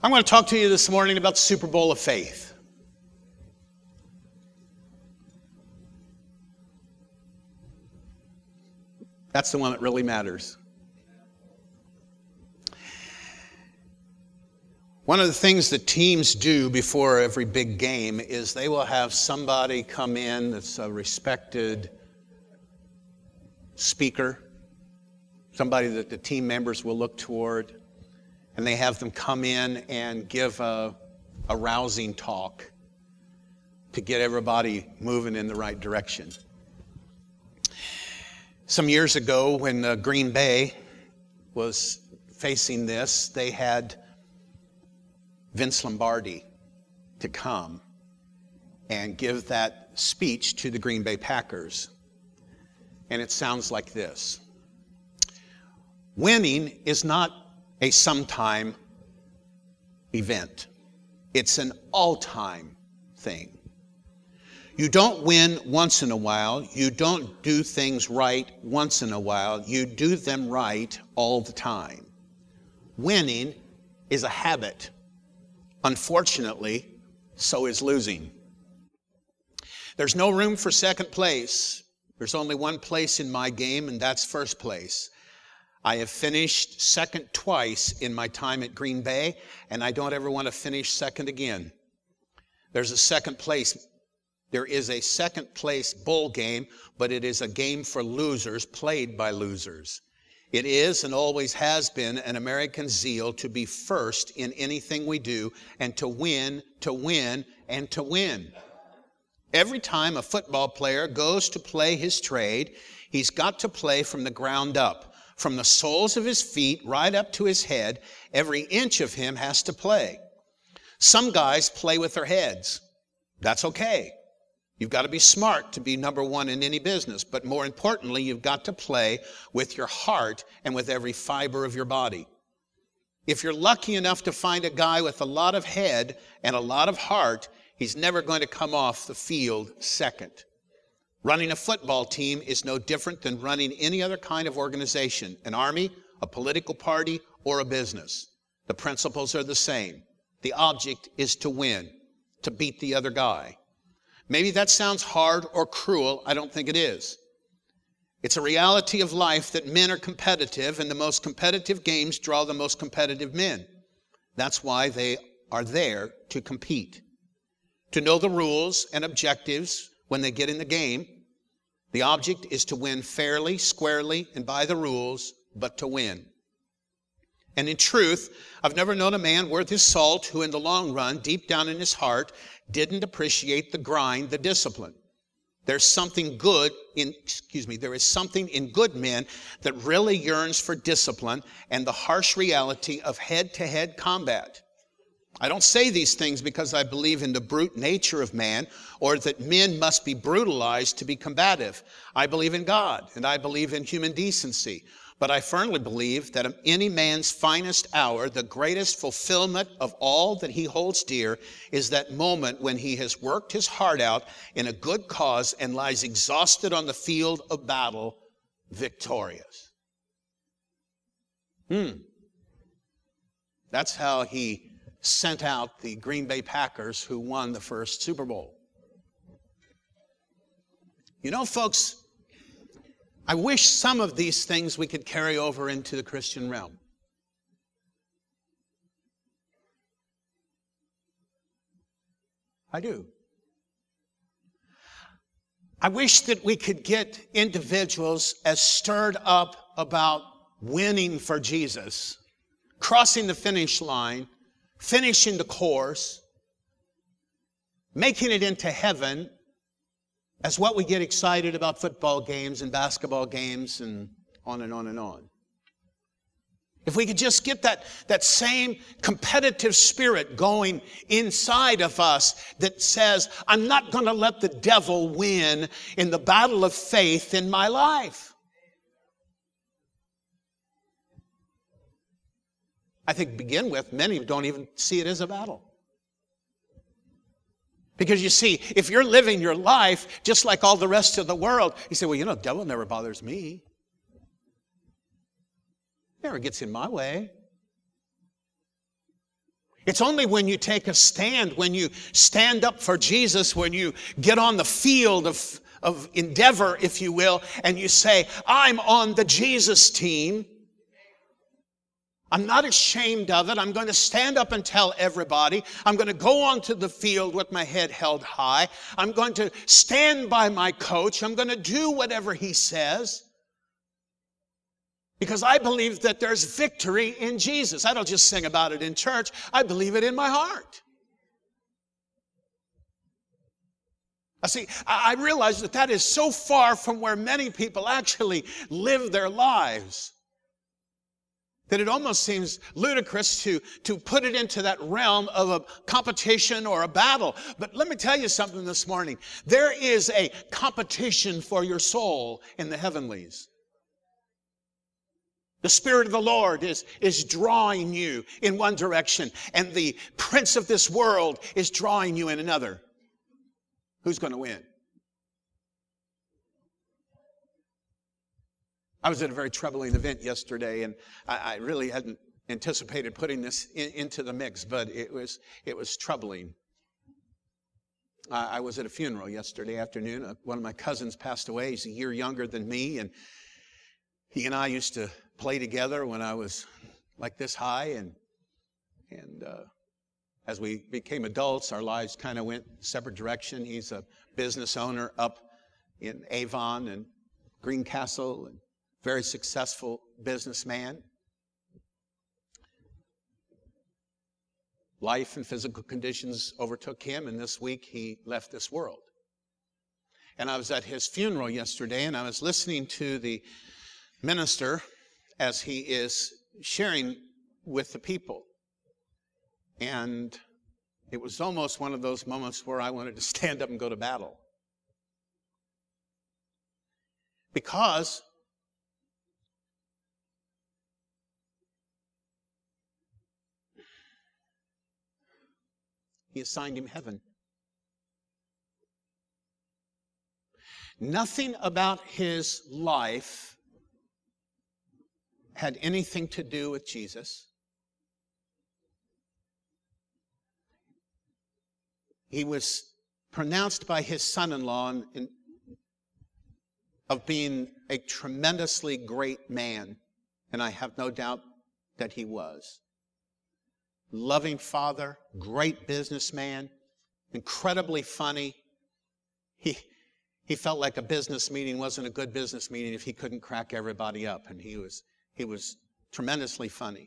I'm going to talk to you this morning about the Super Bowl of faith. That's the one that really matters. One of the things that teams do before every big game is they will have somebody come in that's a respected speaker, somebody that the team members will look toward, and they have them come in and give a rousing talk to get everybody moving in the right direction. Some years ago, when Green Bay was facing this, they had Vince Lombardi to come and give that speech to the Green Bay Packers. And it sounds like this. Winning is not a sometime event. It's an all-time thing. You don't win once in a while. You don't do things right once in a while. You do them right all the time. Winning is a habit. Unfortunately, so is losing. There's no room for second place. There's only one place in my game, and that's first place. I have finished second twice in my time at Green Bay, and I don't ever want to finish second again. There is a second place bowl game, but it is a game for losers, played by losers. It is and always has been an American zeal to be first in anything we do and to win, and to win. Every time a football player goes to play his trade, he's got to play from the ground up. From the soles of his feet right up to his head, every inch of him has to play. Some guys play with their heads. That's okay. You've got to be smart to be number one in any business, but more importantly, you've got to play with your heart and with every fiber of your body. If you're lucky enough to find a guy with a lot of head and a lot of heart, he's never going to come off the field second. Running a football team is no different than running any other kind of organization, an army, a political party, or a business. The principles are the same. The object is to win, to beat the other guy. Maybe that sounds hard or cruel. I don't think it is. It's a reality of life that men are competitive, and the most competitive games draw the most competitive men. That's why they are there to compete. To know the rules and objectives when they get in the game. The object is to win fairly, squarely, and by the rules, but to win. And in truth, I've never known a man worth his salt who in the long run, deep down in his heart, didn't appreciate the grind, the discipline. There is something in good men that really yearns for discipline and the harsh reality of head-to-head combat. I don't say these things because I believe in the brute nature of man or that men must be brutalized to be combative. I believe in God and I believe in human decency. But I firmly believe that in any man's finest hour, the greatest fulfillment of all that he holds dear is that moment when he has worked his heart out in a good cause and lies exhausted on the field of battle, victorious. That's how he sent out the Green Bay Packers who won the first Super Bowl. You know, folks, I wish some of these things we could carry over into the Christian realm. I do. I wish that we could get individuals as stirred up about winning for Jesus, crossing the finish line, finishing the course, making it into heaven, as what we get excited about football games and basketball games and on and on and on. If we could just get that same competitive spirit going inside of us that says, I'm not going to let the devil win in the battle of faith in my life. I think to begin with, many don't even see it as a battle. Because you see, if you're living your life just like all the rest of the world, you say, well, the devil never bothers me. Never gets in my way. It's only when you take a stand, when you stand up for Jesus, when you get on the field of endeavor, if you will, and you say, I'm on the Jesus team. I'm not ashamed of it. I'm going to stand up and tell everybody. I'm going to go onto the field with my head held high. I'm going to stand by my coach. I'm going to do whatever he says. Because I believe that there's victory in Jesus. I don't just sing about it in church. I believe it in my heart. I realize that is so far from where many people actually live their lives that it almost seems ludicrous to put it into that realm of a competition or a battle. But let me tell you something this morning. There is a competition for your soul in the heavenlies. The Spirit of the Lord is drawing you in one direction, and the prince of this world is drawing you in another. Who's going to win? I was at a very troubling event yesterday, and I really hadn't anticipated putting this into the mix, but it was troubling. I was at a funeral yesterday afternoon. One of my cousins passed away. He's a year younger than me, and he and I used to play together when I was like this high, and as we became adults, our lives kind of went separate direction. He's a business owner up in Avon and Greencastle, and very successful businessman. Life and physical conditions overtook him, and this week he left this world. And I was at his funeral yesterday, and I was listening to the minister as he is sharing with the people. And it was almost one of those moments where I wanted to stand up and go to battle. Because he assigned him heaven. Nothing about his life had anything to do with Jesus. He was pronounced by his son-in-law of being a tremendously great man, and I have no doubt that he was. Loving father, great businessman, incredibly funny. He felt like a business meeting wasn't a good business meeting if he couldn't crack everybody up, and he was tremendously funny.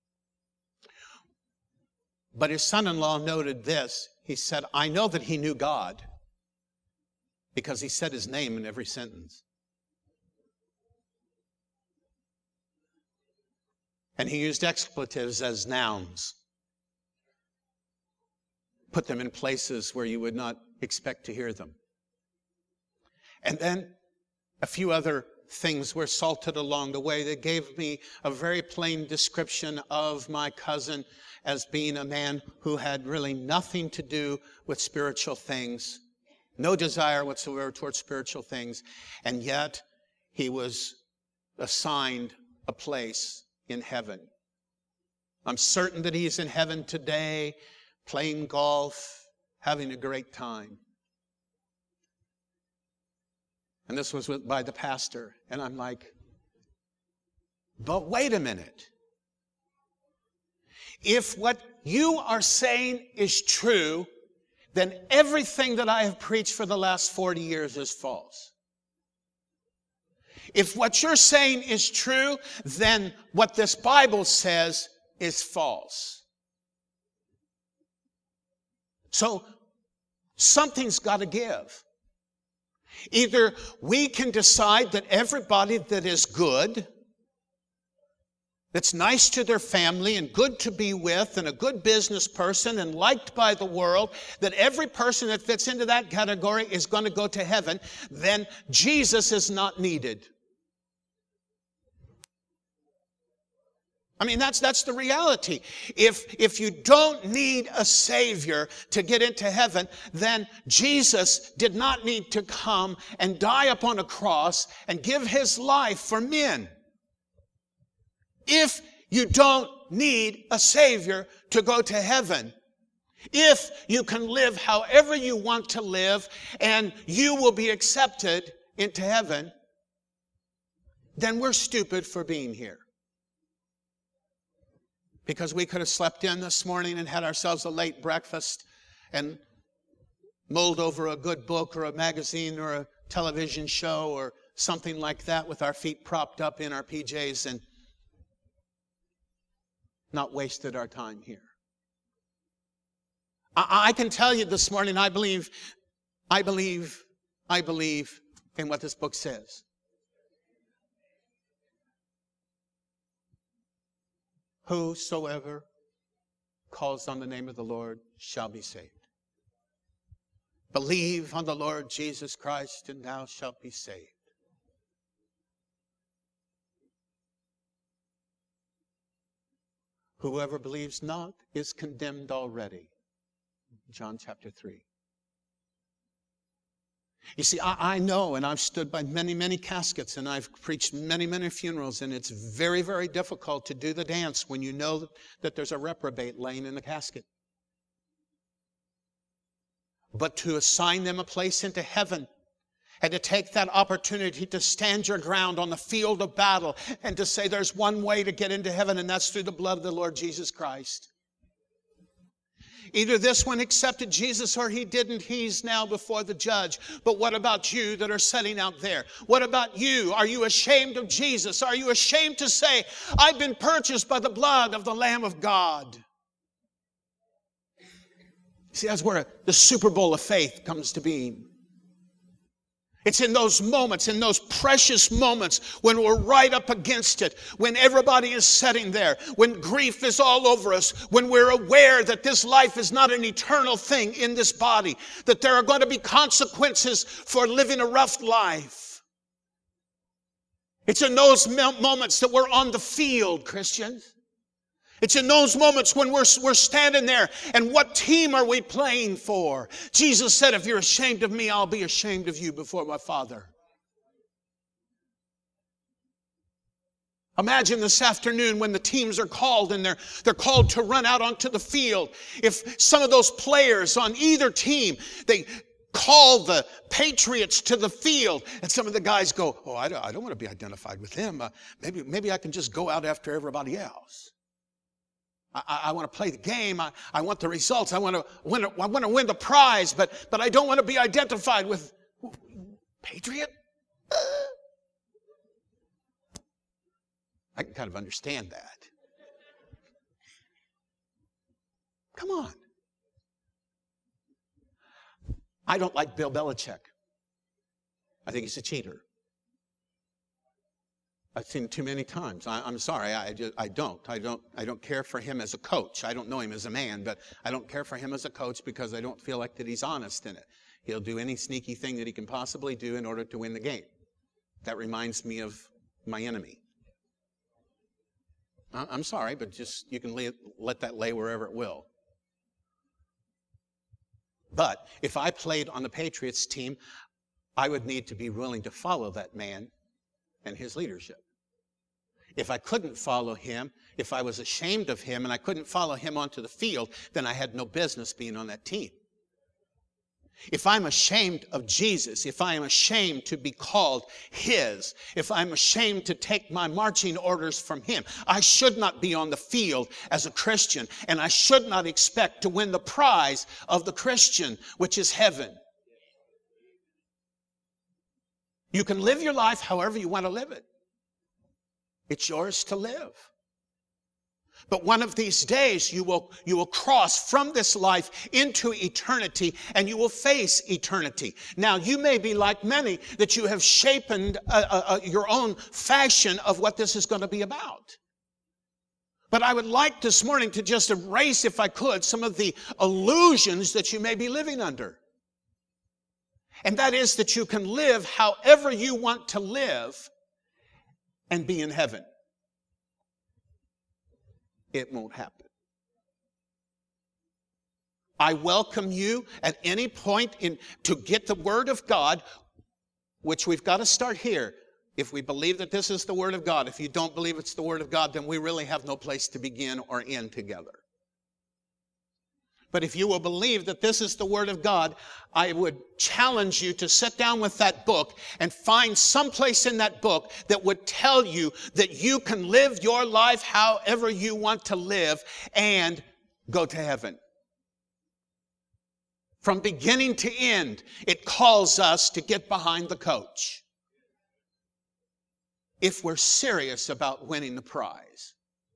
But his son-in-law noted this. He said, I know that he knew God because he said his name in every sentence. And he used expletives as nouns. Put them in places where you would not expect to hear them. And then a few other things were salted along the way that gave me a very plain description of my cousin as being a man who had really nothing to do with spiritual things, no desire whatsoever towards spiritual things, and yet he was assigned a place in heaven. I'm certain that he's in heaven today, playing golf, having a great time. And this was by the pastor. And I'm like, but wait a minute. If what you are saying is true, then everything that I have preached for the last 40 years is false. If what you're saying is true, then what this Bible says is false. So something's got to give. Either we can decide that everybody that is good, that's nice to their family and good to be with and a good business person and liked by the world, that every person that fits into that category is going to go to heaven, then Jesus is not needed. I mean, that's the reality. If you don't need a Savior to get into heaven, then Jesus did not need to come and die upon a cross and give His life for men. If you don't need a Savior to go to heaven. If you can live however you want to live and you will be accepted into heaven, then we're stupid for being here. Because we could have slept in this morning and had ourselves a late breakfast and mulled over a good book or a magazine or a television show or something like that with our feet propped up in our PJs and not wasted our time here. I can tell you this morning, I believe in what this book says. Whosoever calls on the name of the Lord shall be saved. Believe on the Lord Jesus Christ and thou shalt be saved. Whoever believes not is condemned already. John chapter 3. You see, I know, and I've stood by many, many caskets, and I've preached many, many funerals, and it's very, very difficult to do the dance when you know that there's a reprobate laying in the casket. But to assign them a place into heaven, and to take that opportunity to stand your ground on the field of battle, and to say there's one way to get into heaven, and that's through the blood of the Lord Jesus Christ. Either this one accepted Jesus or he didn't. He's now before the judge. But what about you that are sitting out there? What about you? Are you ashamed of Jesus? Are you ashamed to say, I've been purchased by the blood of the Lamb of God? See, that's where the Super Bowl of faith comes to being. It's in those moments, in those precious moments when we're right up against it, when everybody is sitting there, when grief is all over us, when we're aware that this life is not an eternal thing in this body, that there are going to be consequences for living a rough life. It's in those moments that we're on the field, Christians. It's in those moments when we're standing there, and what team are we playing for? Jesus said, if you're ashamed of me, I'll be ashamed of you before my Father. Imagine this afternoon when the teams are called and they're called to run out onto the field. If some of those players on either team, they call the Patriots to the field, and some of the guys go, oh, I don't want to be identified with them. Maybe I can just go out after everybody else. I want to play the game. I want the results. I want to win the prize, but I don't want to be identified with Patriot. I can kind of understand that. Come on. I don't like Bill Belichick. I think he's a cheater. I've seen it too many times. I'm sorry. I don't care for him as a coach. I don't know him as a man, but I don't care for him as a coach because I don't feel like that he's honest in it. He'll do any sneaky thing that he can possibly do in order to win the game. That reminds me of my enemy. I'm sorry, but just you can let that lay wherever it will. But if I played on the Patriots team, I would need to be willing to follow that man and his leadership. If I couldn't follow him, if I was ashamed of him and I couldn't follow him onto the field, then I had no business being on that team. If I'm ashamed of Jesus, if I am ashamed to be called his, if I'm ashamed to take my marching orders from him, I should not be on the field as a Christian, and I should not expect to win the prize of the Christian, which is heaven. You can live your life however you want to live it. It's yours to live. But one of these days you will cross from this life into eternity, and you will face eternity. Now, you may be like many that you have shapen your own fashion of what this is going to be about. But I would like this morning to just erase, if I could, some of the illusions that you may be living under. And that is that you can live however you want to live and be in heaven. It won't happen. I welcome you at any point to get the Word of God, which we've got to start here. If we believe that this is the Word of God, if you don't believe it's the Word of God, then we really have no place to begin or end together. But if you will believe that this is the Word of God, I would challenge you to sit down with that book and find some place in that book that would tell you that you can live your life however you want to live and go to heaven. From beginning to end, it calls us to get behind the coach if we're serious about winning the prize.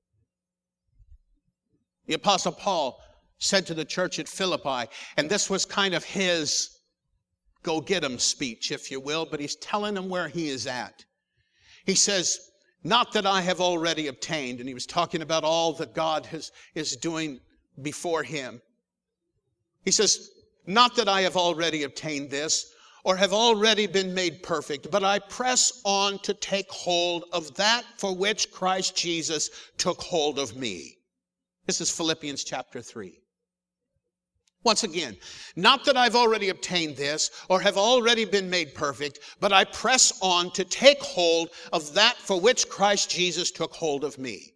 The Apostle Paul said to the church at Philippi, and this was kind of his go-get-em speech, if you will, but he's telling them where he is at. He says, not that I have already obtained, and he was talking about all that God is doing before him. He says, not that I have already obtained this, or have already been made perfect, but I press on to take hold of that for which Christ Jesus took hold of me. This is Philippians chapter 3. Once again, not that I've already obtained this or have already been made perfect, but I press on to take hold of that for which Christ Jesus took hold of me.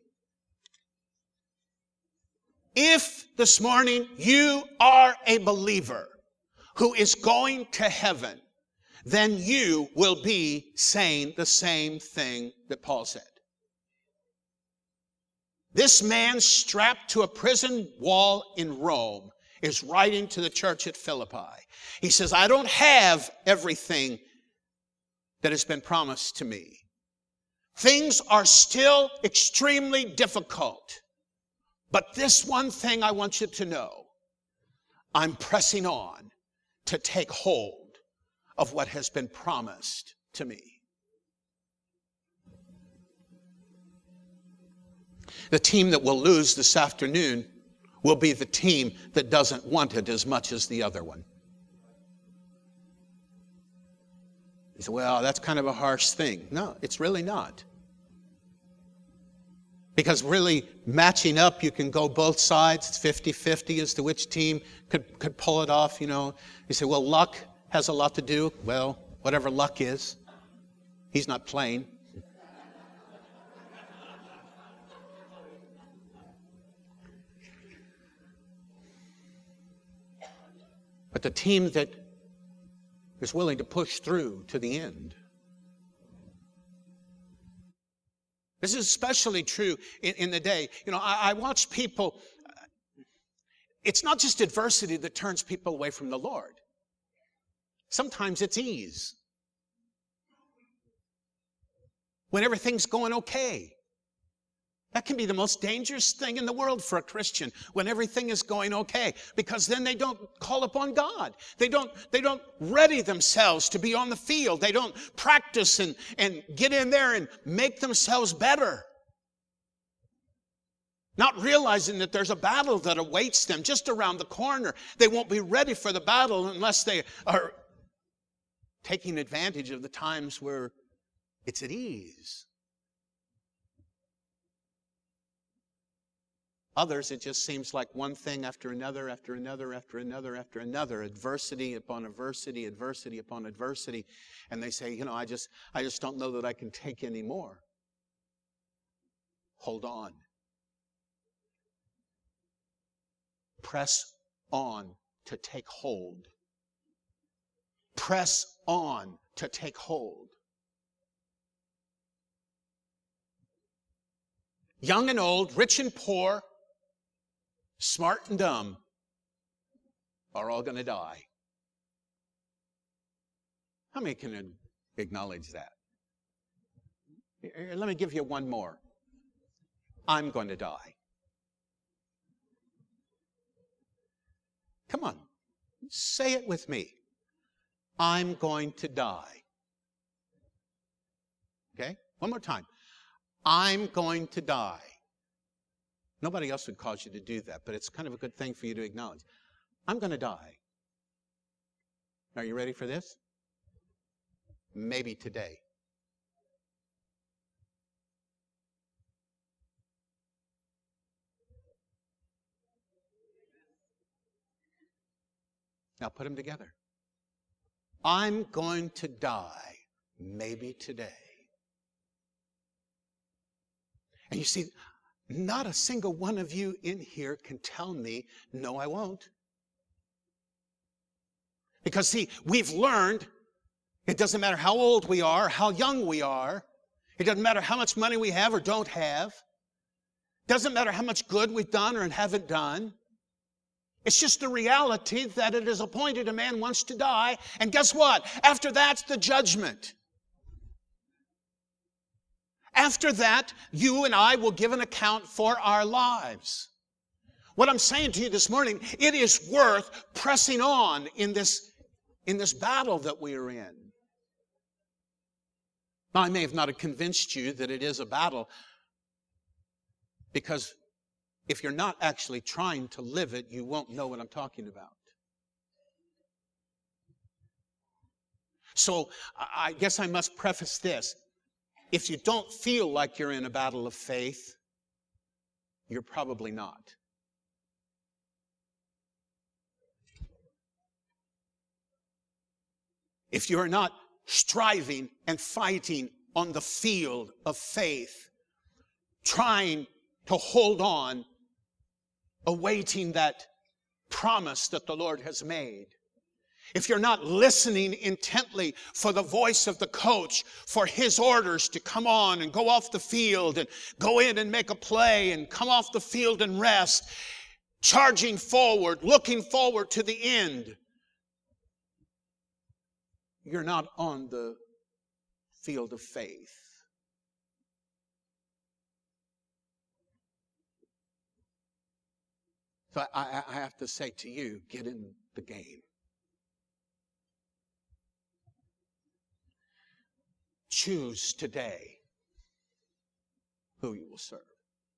If this morning you are a believer who is going to heaven, then you will be saying the same thing that Paul said. This man strapped to a prison wall in Rome is writing to the church at Philippi. He says, I don't have everything that has been promised to me. Things are still extremely difficult. But this one thing I want you to know, I'm pressing on to take hold of what has been promised to me. The team that will lose this afternoon will be the team that doesn't want it as much as the other one. You say, well, that's kind of a harsh thing. No, it's really not. Because really, matching up, you can go both sides. It's 50-50 as to which team could pull it off, you know. You say, well, luck has a lot to do. Well, whatever luck is, he's not playing. But the team that is willing to push through to the end. This is especially true in the day. You know, I watch people. It's not just adversity that turns people away from the Lord. Sometimes it's ease. When everything's going okay. That can be the most dangerous thing in the world for a Christian, when everything is going okay, because then they don't call upon God. They don't ready themselves to be on the field. They don't practice and get in there and make themselves better. Not realizing that there's a battle that awaits them just around the corner. They won't be ready for the battle unless they are taking advantage of the times where it's at ease. Others, it just seems like one thing after another, after another, after another, after another, adversity upon adversity, adversity upon adversity. And they say, you know, I just don't know that I can take any more. Hold on. Press on to take hold. Press on to take hold. Young and old, rich and poor, smart and dumb are all going to die. How many can acknowledge that? Let me give you one more. I'm going to die. Come on, say it with me. I'm going to die. Okay? One more time. I'm going to die. Nobody else would cause you to do that, but it's kind of a good thing for you to acknowledge. I'm going to die. Are you ready for this? Maybe today. Now put them together. I'm going to die maybe today. And you see, not a single one of you in here can tell me, no, I won't. Because see, we've learned it doesn't matter how old we are, how young we are. It doesn't matter how much money we have or don't have. It doesn't matter how much good we've done or haven't done. It's just the reality that it is appointed a man wants to die. And guess what? After that's the judgment. After that, you and I will give an account for our lives. What I'm saying to you this morning, it is worth pressing on in this battle that we are in. Now, I may have not convinced you that it is a battle, because if you're not actually trying to live it, you won't know what I'm talking about. So I guess I must preface this. If you don't feel like you're in a battle of faith, you're probably not. If you're not striving and fighting on the field of faith, trying to hold on, awaiting that promise that the Lord has made. If you're not listening intently for the voice of the coach, for his orders to come on and go off the field and go in and make a play and come off the field and rest, charging forward, looking forward to the end, you're not on the field of faith. So I have to say to you, get in the game. Choose today who you will serve.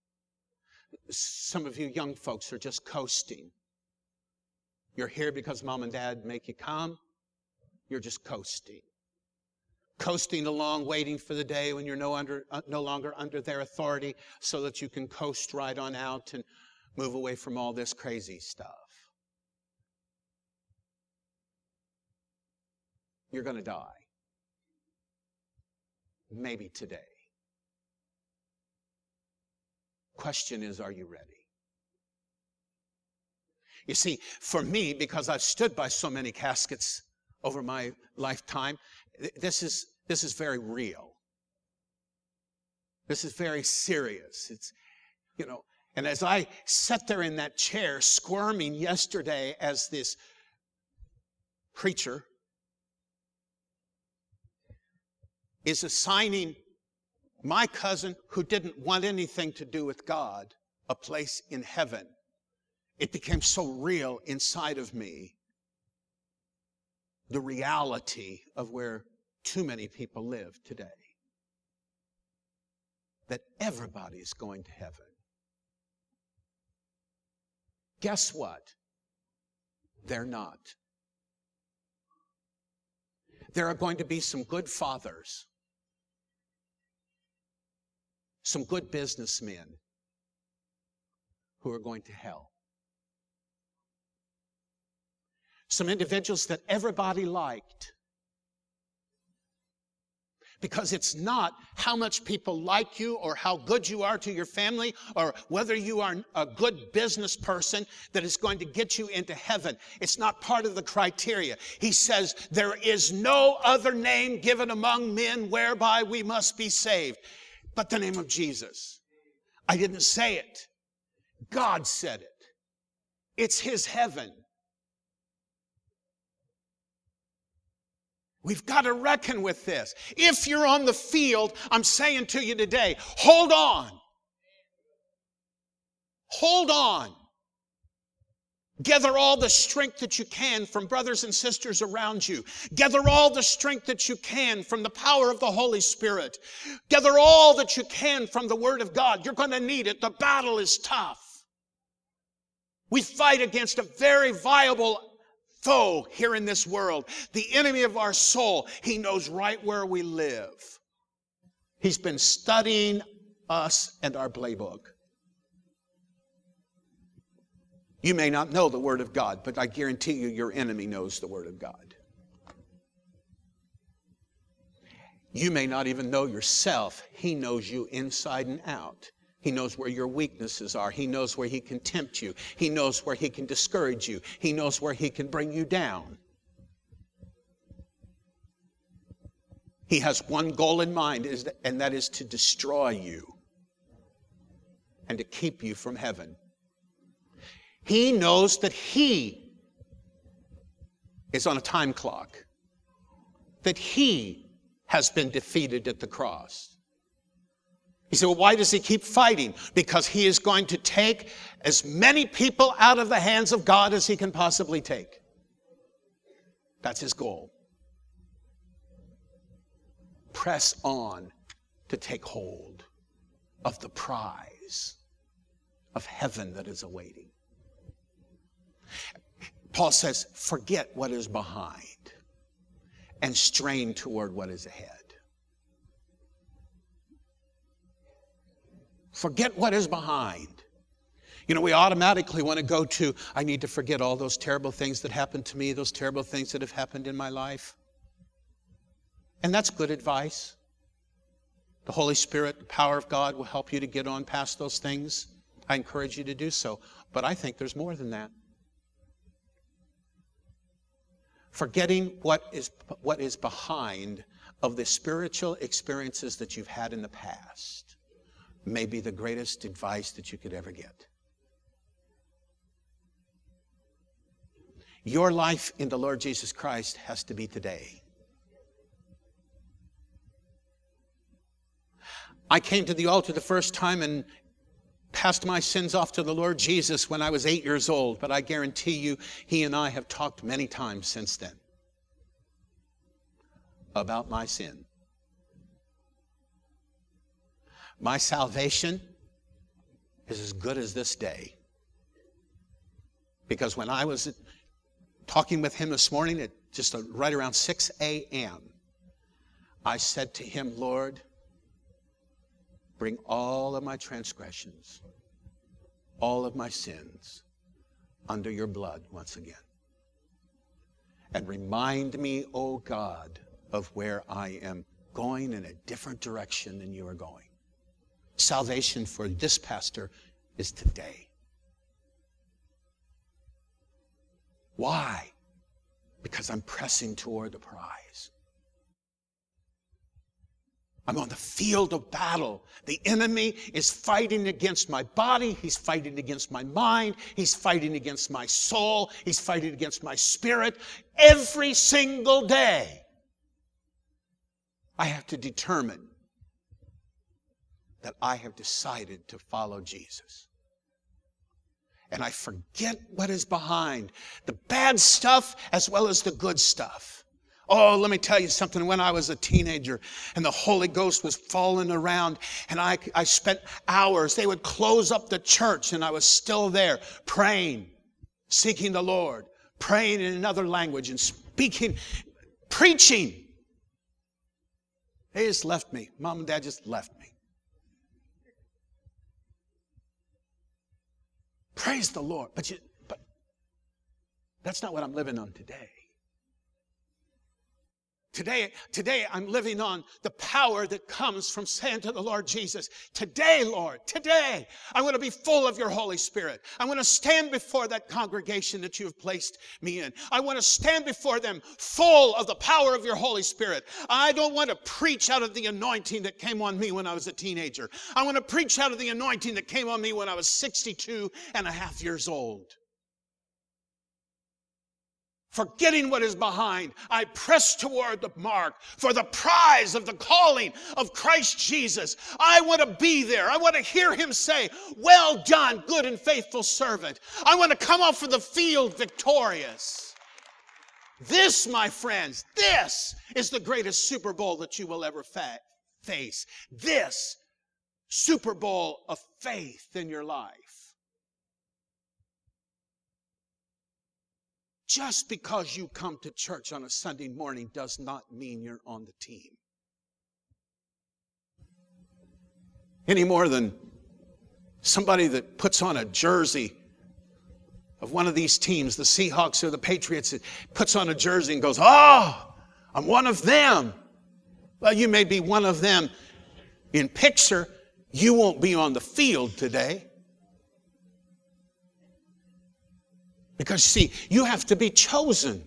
Some of you young folks are just coasting. You're here because mom and dad make you come. You're just coasting. Coasting along, waiting for the day when you're no longer under their authority, so that you can coast right on out and move away from all this crazy stuff. You're going to die. Maybe today. Question is, are you ready? You see, for me, because I've stood by so many caskets over my lifetime, this is very real. This is very serious. It's, and as I sat there in that chair squirming yesterday as this preacher is assigning my cousin, who didn't want anything to do with God, a place in heaven, it became so real inside of me, the reality of where too many people live today. That everybody is going to heaven. Guess what? They're not. There are going to be some good fathers, some good businessmen who are going to hell. Some individuals that everybody liked. Because it's not how much people like you or how good you are to your family or whether you are a good business person that is going to get you into heaven. It's not part of the criteria. He says, there is no other name given among men whereby we must be saved but the name of Jesus. I didn't say it. God said it. It's His heaven. We've got to reckon with this. If you're on the field, I'm saying to you today, hold on. Hold on. Gather all the strength that you can from brothers and sisters around you. Gather all the strength that you can from the power of the Holy Spirit. Gather all that you can from the Word of God. You're going to need it. The battle is tough. We fight against a very viable foe here in this world. The enemy of our soul. He knows right where we live. He's been studying us and our playbook. You may not know the Word of God, but I guarantee you your enemy knows the Word of God. You may not even know yourself. He knows you inside and out. He knows where your weaknesses are. He knows where he can tempt you. He knows where he can discourage you. He knows where he can bring you down. He has one goal in mind, and that is to destroy you and to keep you from heaven. He knows that he is on a time clock, that he has been defeated at the cross. He said, well, why does he keep fighting? Because he is going to take as many people out of the hands of God as he can possibly take. That's his goal. Press on to take hold of the prize of heaven that is awaiting. Paul says, forget what is behind and strain toward what is ahead. Forget what is behind. You know, we automatically want to go to, I need to forget all those terrible things that happened to me, those terrible things that have happened in my life. And that's good advice. The Holy Spirit, the power of God will help you to get on past those things. I encourage you to do so. But I think there's more than that. Forgetting what is behind of the spiritual experiences that you've had in the past may be the greatest advice that you could ever get. Your life in the Lord Jesus Christ has to be today. I came to the altar the first time and passed my sins off to the Lord Jesus when I was 8 years old, but I guarantee you, he and I have talked many times since then about my sin. My salvation is as good as this day. Because when I was talking with him this morning at just right around 6 a.m., I said to him, Lord, bring all of my transgressions, all of my sins under your blood once again. And remind me, O God, of where I am going in a different direction than you are going. Salvation for this pastor is today. Why? Because I'm pressing toward the prize. I'm on the field of battle. The enemy is fighting against my body. He's fighting against my mind. He's fighting against my soul. He's fighting against my spirit. Every single day, I have to determine that I have decided to follow Jesus. And I forget what is behind, the bad stuff as well as the good stuff. Oh, let me tell you something. When I was a teenager and the Holy Ghost was falling around and I spent hours, they would close up the church and I was still there praying, seeking the Lord, praying in another language and speaking, preaching. They just left me. Mom and Dad just left me. Praise the Lord. But that's not what I'm living on today. Today I'm living on the power that comes from saying to the Lord Jesus, today, Lord, today, I want to be full of your Holy Spirit. I want to stand before that congregation that you have placed me in. I want to stand before them full of the power of your Holy Spirit. I don't want to preach out of the anointing that came on me when I was a teenager. I want to preach out of the anointing that came on me when I was 62 and a half years old. Forgetting what is behind, I press toward the mark for the prize of the calling of Christ Jesus. I want to be there. I want to hear him say, well done, good and faithful servant. I want to come off of the field victorious. This, my friends, this is the greatest Super Bowl that you will ever face. This Super Bowl of faith in your life. Just because you come to church on a Sunday morning does not mean you're on the team. Any more than somebody that puts on a jersey of one of these teams, the Seahawks or the Patriots, puts on a jersey and goes, oh, I'm one of them. Well, you may be one of them in picture. You won't be on the field today. Because, see, you have to be chosen.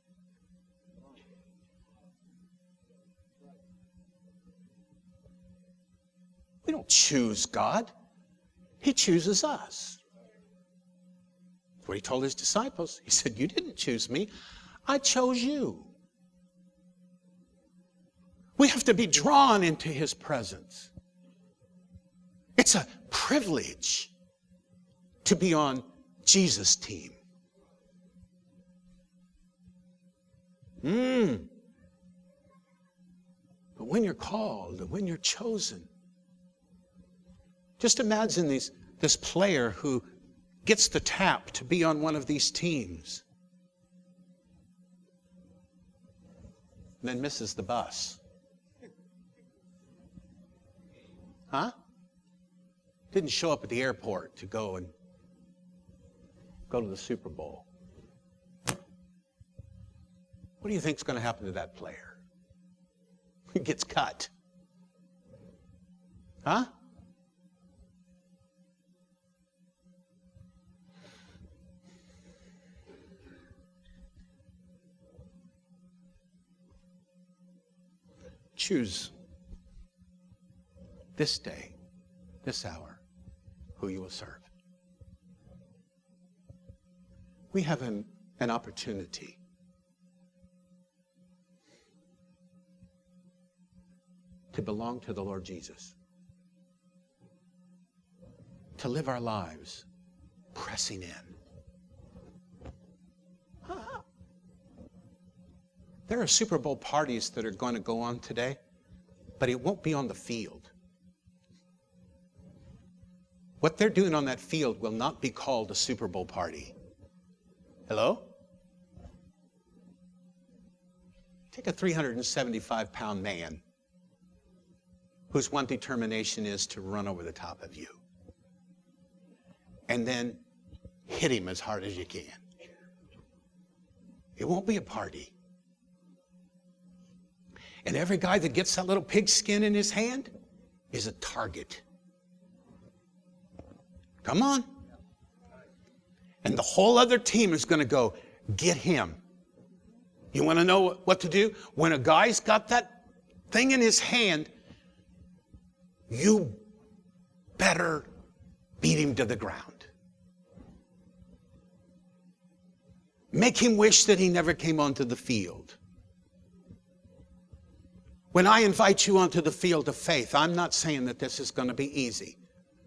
We don't choose God. He chooses us. That's what he told his disciples. He said, you didn't choose me. I chose you. We have to be drawn into his presence. It's a privilege to be on Jesus' team. But when you're called, and when you're chosen, just imagine this player who gets the tap to be on one of these teams, and then misses the bus. Huh? Didn't show up at the airport to go to the Super Bowl. What do you think is going to happen to that player? He gets cut. Huh? Choose this day, this hour, who you will serve. We have an opportunity to belong to the Lord Jesus, to live our lives pressing in. There are Super Bowl parties that are going to go on today, but it won't be on the field. What they're doing on that field will not be called a Super Bowl party. Hello? Take a 375-pound man whose one determination is to run over the top of you, and then hit him as hard as you can. It won't be a party. And every guy that gets that little pigskin in his hand is a target. Come on. And the whole other team is going to go, get him. You want to know what to do? When a guy's got that thing in his hand, you better beat him to the ground. Make him wish that he never came onto the field. When I invite you onto the field of faith, I'm not saying that this is going to be easy.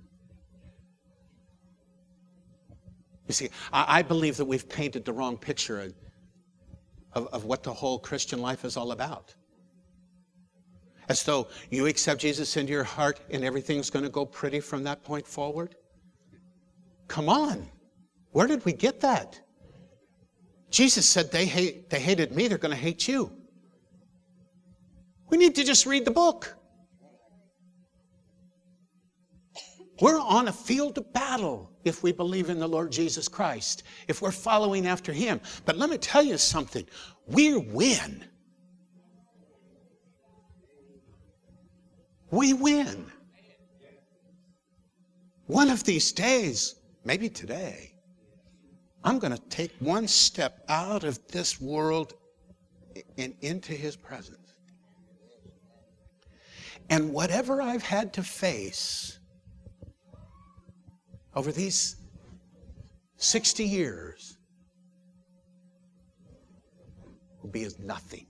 You see, I believe that we've painted the wrong picture of what the whole Christian life is all about. As though you accept Jesus into your heart and everything's going to go pretty from that point forward. Come on. Where did we get that? Jesus said they hated me, they're going to hate you. We need to just read the book. We're on a field of battle if we believe in the Lord Jesus Christ, if we're following after him. But let me tell you something. We win. We win. One of these days, maybe today, I'm going to take one step out of this world and into his presence. And whatever I've had to face over these 60 years will be as nothing.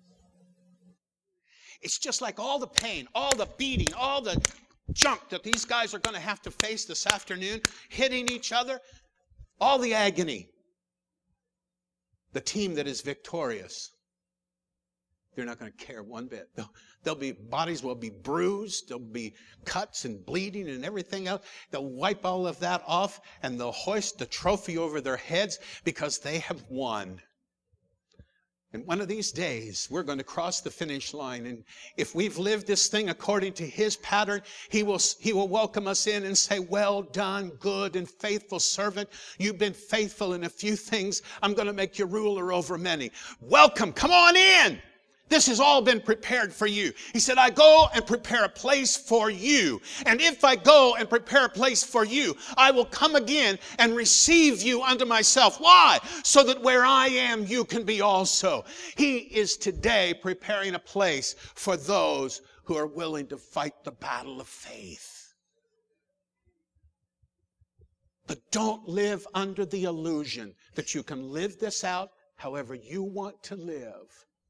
It's just like all the pain, all the beating, all the junk that these guys are going to have to face this afternoon, hitting each other, all the agony. The team that is victorious, they're not going to care one bit. Bodies will be bruised. There'll be cuts and bleeding and everything else. They'll wipe all of that off and they'll hoist the trophy over their heads because they have won. And one of these days, we're going to cross the finish line. And if we've lived this thing according to his pattern, he will welcome us in and say, well done, good and faithful servant. You've been faithful in a few things. I'm going to make you ruler over many. Welcome. Come on in. This has all been prepared for you. He said, I go and prepare a place for you. And if I go and prepare a place for you, I will come again and receive you unto myself. Why? So that where I am, you can be also. He is today preparing a place for those who are willing to fight the battle of faith. But don't live under the illusion that you can live this out however you want to live.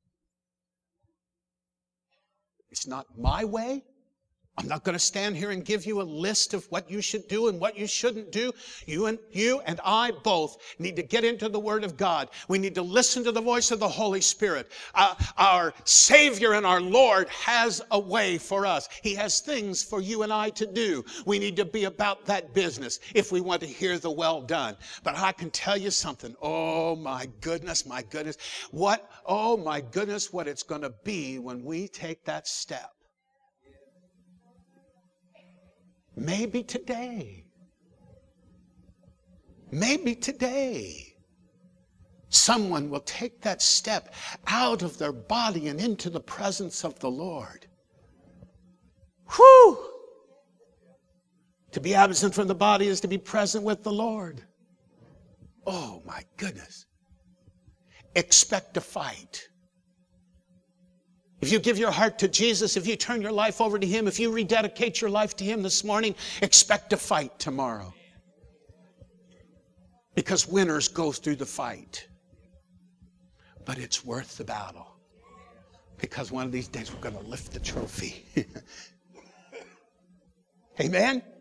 It's not my way. I'm not going to stand here and give you a list of what you should do and what you shouldn't do. You and I both need to get into the Word of God. We need to listen to the voice of the Holy Spirit. Our Savior and our Lord has a way for us. He has things for you and I to do. We need to be about that business if we want to hear the well done. But I can tell you something. Oh my goodness, my goodness. What it's going to be when we take that step. Maybe today, someone will take that step out of their body and into the presence of the Lord. Whew! To be absent from the body is to be present with the Lord. Oh my goodness. Expect a fight. If you give your heart to Jesus, if you turn your life over to Him, if you rededicate your life to Him this morning, expect a fight tomorrow. Because winners go through the fight. But it's worth the battle. Because one of these days we're going to lift the trophy. Amen?